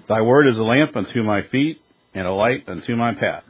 Thy word is a lamp unto my feet and a light unto my path.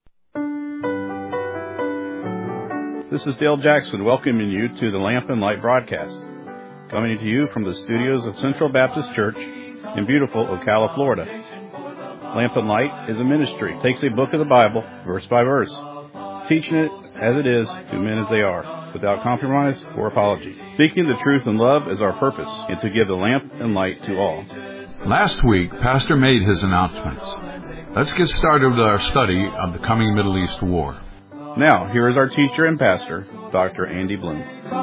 This is Dale Jackson welcoming you to the Lamp and Light broadcast, coming to you from the studios of Central Baptist Church in beautiful Ocala, Florida. Lamp and Light is a ministry. It takes a book of the Bible, verse by verse, teaching it as it is to men as they are, without compromise or apology. Speaking the truth in love is our purpose, and to give the lamp and light to all. Last week, Pastor made his announcements. Let's get started with our study of the coming Middle East war. Now, here is our teacher and pastor, Dr. Andy Bloom.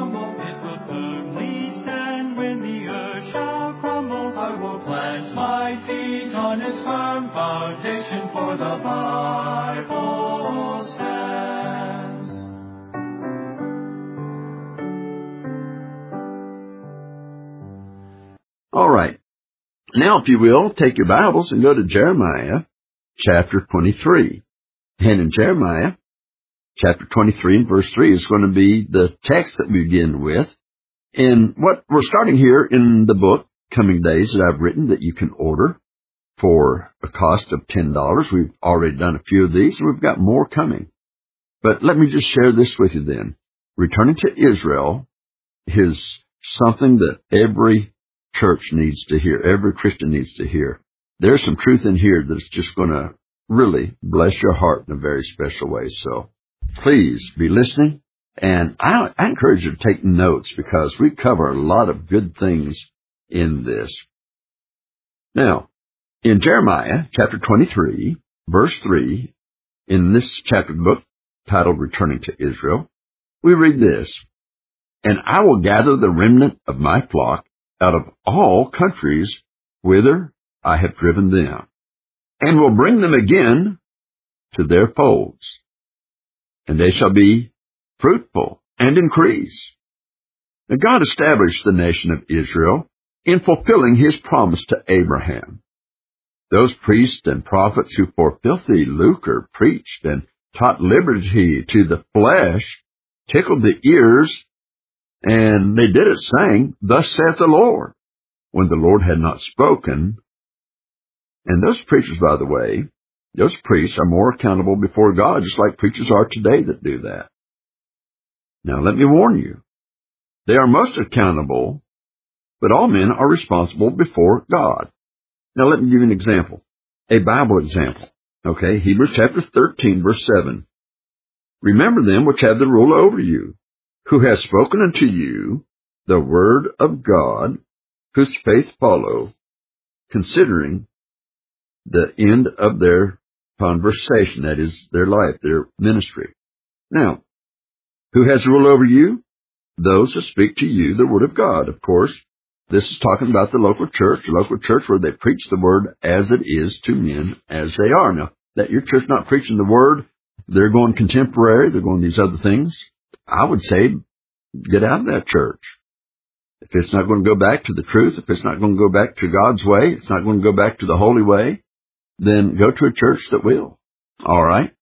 I will plant my feet on its firm foundation, for the Bible stands. All right. Now, if you will, take your Bibles and go to Jeremiah chapter 23. And in Jeremiah chapter 23 and verse 3 is going to be the text that we begin with. And what we're starting here in the book, Coming Days, that I've written that you can order for a cost of $10. We've already done a few of these, and we've got more coming. But let me just share this with you then. Returning to Israel is something that every church needs to hear, every Christian needs to hear. There's some truth in here that's just going to really bless your heart in a very special way. So please be listening, and I encourage you to take notes because we cover a lot of good things in this. Now, in Jeremiah chapter 23, verse 3, in this chapter of the book titled Returning to Israel, we read this, "And I will gather the remnant of my flock out of all countries whither I have driven them, and will bring them again to their folds, and they shall be fruitful and increase." Now, God established the nation of Israel in fulfilling His promise to Abraham. Those priests and prophets who for filthy lucre preached and taught liberty to the flesh tickled the ears, and they did it saying, "Thus saith the Lord," when the Lord had not spoken. And those preachers, by the way, those priests are more accountable before God, just like preachers are today that do that. Now, let me warn you, they are most accountable, but all men are responsible before God. Now, let me give you an example, a Bible example. Okay, Hebrews chapter 13, verse 7. "Remember them which have the rule over you, who has spoken unto you the word of God, whose faith follow, considering the end of their conversation," that is, their life, their ministry. Now, who has rule over you? Those that speak to you the word of God. Of course, this is talking about the local church where they preach the word as it is to men as they are. Now, that your church not preaching the word, they're going contemporary, they're going these other things, I would say get out of that church. If it's not going to go back to the truth, if it's not going to go back to God's way, it's not going to go back to the holy way, then go to a church that will. All right?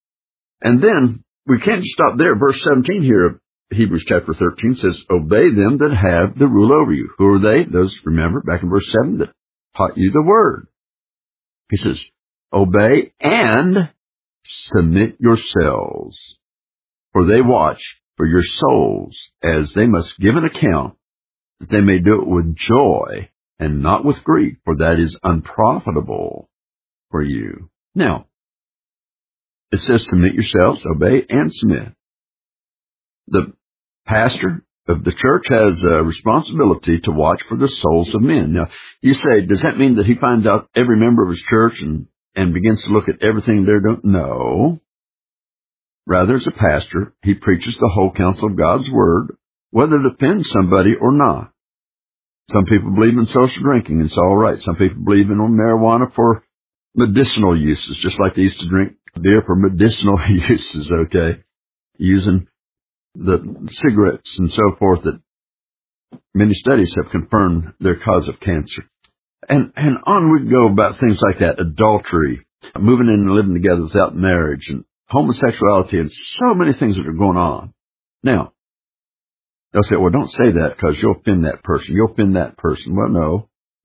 And then, we can't just stop there. Verse 17 here of Hebrews chapter 13 says, "Obey them that have the rule over you." Who are they? Those, remember, back in verse 7, that taught you the word. He says, "Obey and submit yourselves, for they watch for your souls, as they must give an account, that they may do it with joy and not with grief, for that is unprofitable for you." Now, it says submit yourselves, obey, and submit. The pastor of the church has a responsibility to watch for the souls of men. Now, you say, does that mean that he finds out every member of his church and begins to look at everything they're doing? No. Rather, as a pastor, he preaches the whole counsel of God's word, whether it offends somebody or not. Some people believe in social drinking, and it's all right. Some people believe in marijuana for medicinal uses, just like they used to drink beer for medicinal uses, okay? Using the cigarettes and so forth that many studies have confirmed their cause of cancer. And on we go about things like that, adultery, moving in and living together without marriage, and homosexuality, and so many things that are going on. Now, they'll say, well, don't say that because you'll offend that person. You'll offend that person. Well, no.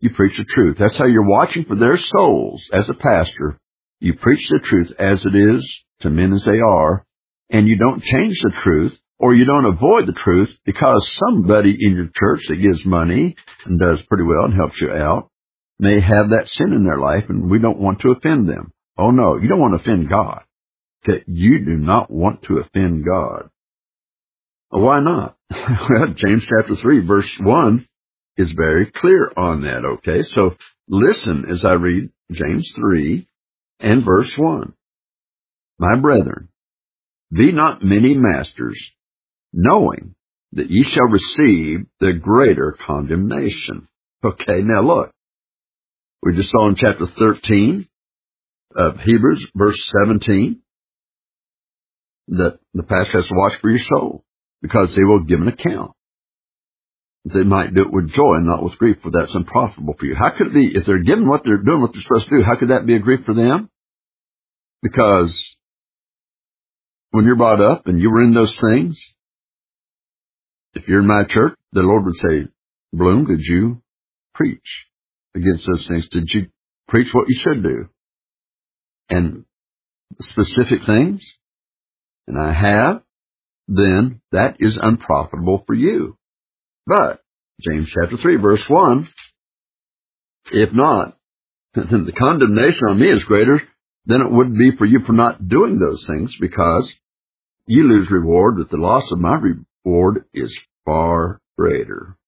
you preach the truth. That's how you're watching for their souls as a pastor. You preach the truth as it is to men as they are, and you don't change the truth, or you don't avoid the truth because somebody in your church that gives money and does pretty well and helps you out may have that sin in their life, and we don't want to offend them. Oh, no, you don't want to offend God. Okay, you do not want to offend God. Well, why not? Well, James chapter 3, verse 1 is very clear on that, okay? So listen as I read James 3 and verse 1. My brethren, be not many masters, knowing that ye shall receive the greater condemnation. Okay, now look. We just saw in chapter 13 of Hebrews, verse 17, that the pastor has to watch for your soul, because they will give an account. They might do it with joy and not with grief, for that's unprofitable for you. How could it be, if they're given what they're doing, what they're supposed to do, how could that be a grief for them? Because when you're brought up and you were in those things, if you're in my church, the Lord would say, Bloom, did you preach against those things? Did you preach what you should do? And specific things, and I have, then that is unprofitable for you. But, James chapter 3, verse 1, if not, then the condemnation on me is greater than it would be for you for not doing those things, because you lose reward, but the loss of my reward is far greater.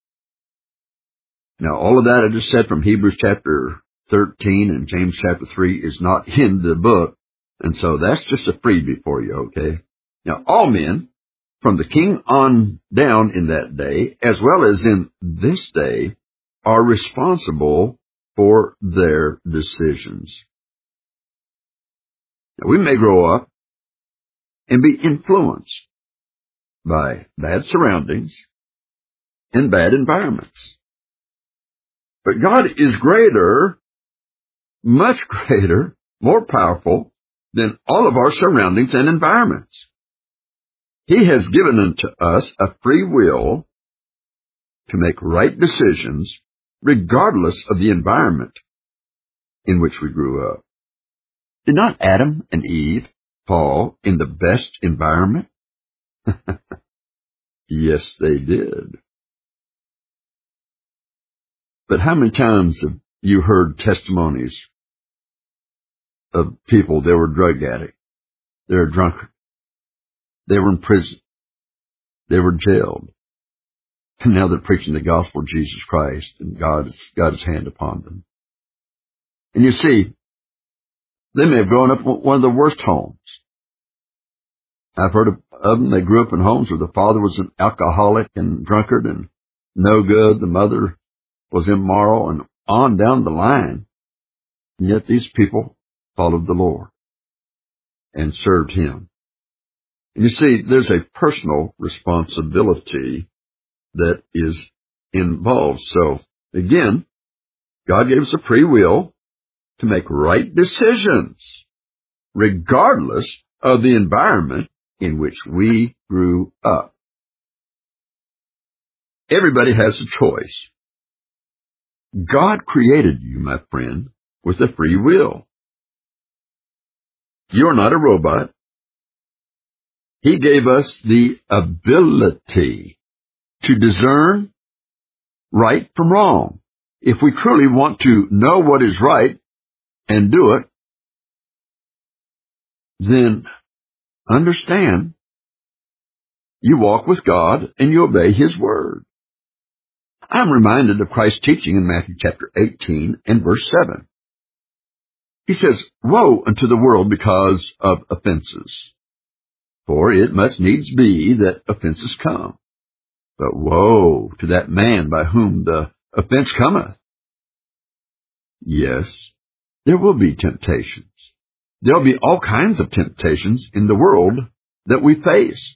Now, all of that I just said from Hebrews chapter 13 and James chapter 3 is not in the book, and so that's just a freebie for you, okay? Now, all men, from the king on down in that day, as well as in this day, are responsible for their decisions. Now, we may grow up and be influenced by bad surroundings and bad environments. But God is greater, much greater, more powerful than all of our surroundings and environments. He has given unto us a free will to make right decisions regardless of the environment in which we grew up. Did not Adam and Eve fall in the best environment? Yes, they did. But how many times have you heard testimonies of people, they were drug addicts, they were drunkard, they were in prison, they were jailed, and now they're preaching the gospel of Jesus Christ, and God has got his hand upon them. And you see, they may have grown up in one of the worst homes. I've heard of them, they grew up in homes where the father was an alcoholic and drunkard and no good, the mother was immoral, and on down the line. And yet these people followed the Lord and served him. And you see, there's a personal responsibility that is involved. So, again, God gave us a free will to make right decisions, regardless of the environment in which we grew up. Everybody has a choice. God created you, my friend, with a free will. You're not a robot. He gave us the ability to discern right from wrong. If we truly want to know what is right and do it, then understand you walk with God and you obey his word. I'm reminded of Christ's teaching in Matthew chapter 18 and verse 7. He says, Woe unto the world because of offenses, for it must needs be that offenses come. But woe to that man by whom the offense cometh. Yes, there will be temptations. There will be all kinds of temptations in the world that we face.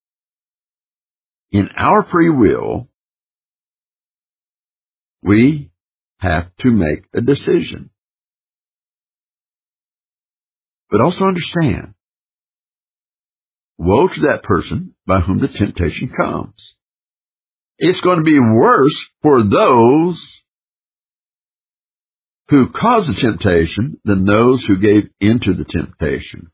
In our free will, we have to make a decision. But also understand, woe to that person by whom the temptation comes. It's going to be worse for those who caused the temptation than those who gave into the temptation.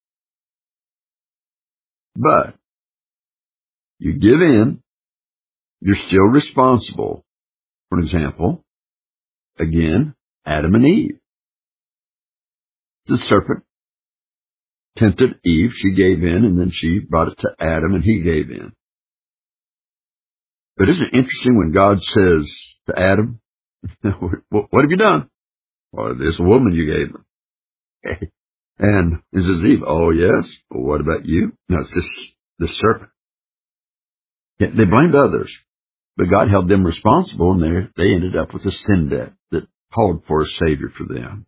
But you give in, you're still responsible. For example, again, Adam and Eve. The serpent tempted Eve, she gave in, and then she brought it to Adam, and he gave in. But isn't it interesting when God says to Adam, what have you done? Well, this woman you gave him. And he says, Eve, oh yes, well, what about you? No, it's this serpent. They blamed others, but God held them responsible, and they ended up with a sin debt that called for a Savior for them.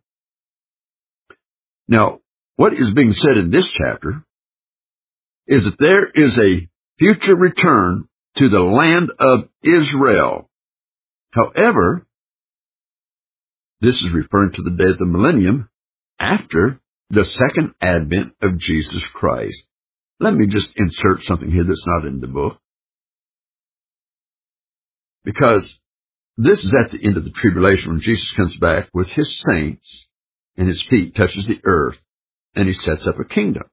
Now, what is being said in this chapter is that there is a future return to the land of Israel. However, this is referring to the day of the millennium after the second advent of Jesus Christ. Let me just insert something here that's not in the book. Because this is at the end of the tribulation when Jesus comes back with his saints and his feet touches the earth and he sets up a kingdom.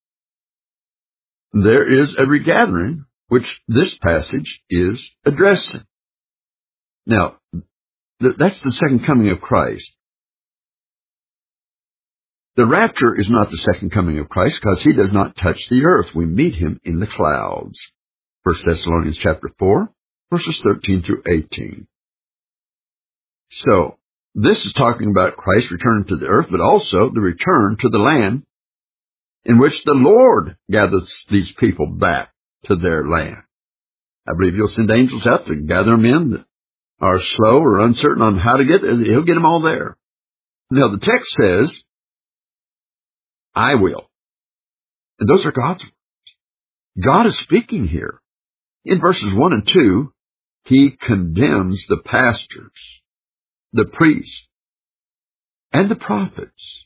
There is a regathering which this passage is addressing. Now, that's the second coming of Christ. The rapture is not the second coming of Christ because he does not touch the earth. We meet him in the clouds. 1 Thessalonians chapter 4, verses 13 through 18. So, this is talking about Christ returning to the earth, but also the return to the land in which the Lord gathers these people back to their land. I believe he'll send angels out to gather them in that are slow or uncertain on how to get there. He'll get them all there. Now, the text says, I will. And those are God's words. God is speaking here. In verses 1 and 2, he condemns the pastors, the priests, and the prophets,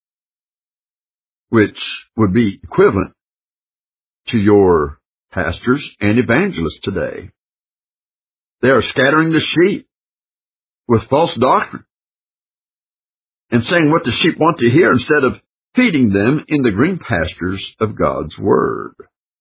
which would be equivalent to your pastors and evangelists today. They are scattering the sheep with false doctrine and saying what the sheep want to hear instead of feeding them in the green pastures of God's Word.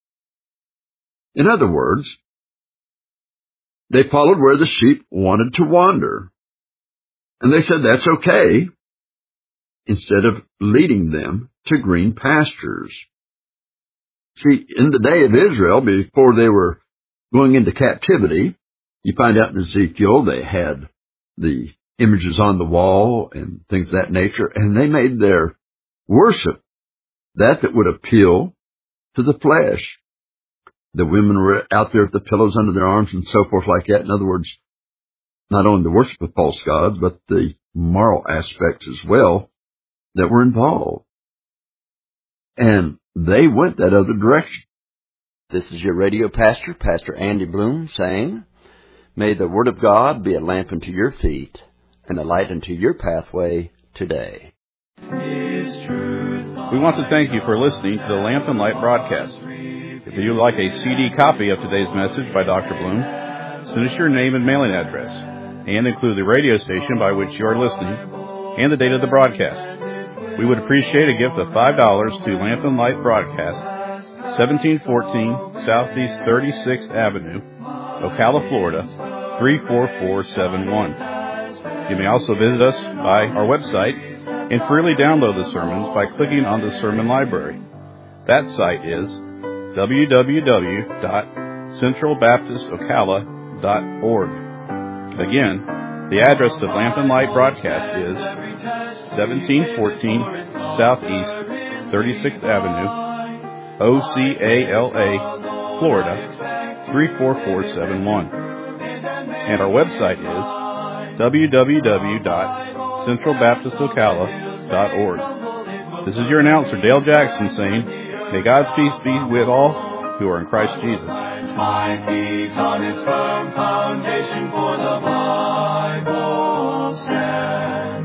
In other words, they followed where the sheep wanted to wander. And they said that's okay, instead of leading them to green pastures. See, in the day of Israel, before they were going into captivity, you find out in Ezekiel they had the images on the wall and things of that nature, and they made their worship that would appeal to the flesh. The women were out there with the pillows under their arms and so forth like that. In other words, not only the worship of false gods, but the moral aspects as well that were involved. And they went that other direction. This is your radio pastor, Pastor Andy Bloom, saying, may the Word of God be a lamp unto your feet and a light unto your pathway today. We want to thank you for listening to the Lamp and Light broadcast. If you would like a CD copy of today's message by Dr. Bloom, send us your name and mailing address, and include the radio station by which you are listening and the date of the broadcast. We would appreciate a gift of $5 to Lamp and Light Broadcast, 1714 Southeast 36th Avenue, Ocala, Florida, 34471. You may also visit us by our website and freely download the sermons by clicking on the Sermon Library. That site is www.centralbaptistocala.org. Again, the address of Lamp and Light Broadcast is 1714 Southeast 36th Avenue, Ocala, Florida, 34471. And our website is www.centralbaptistocala.org. This is your announcer, Dale Jackson, saying, may God's peace be with all who are in Christ Jesus. My feet on his firm foundation, for the Bible stands.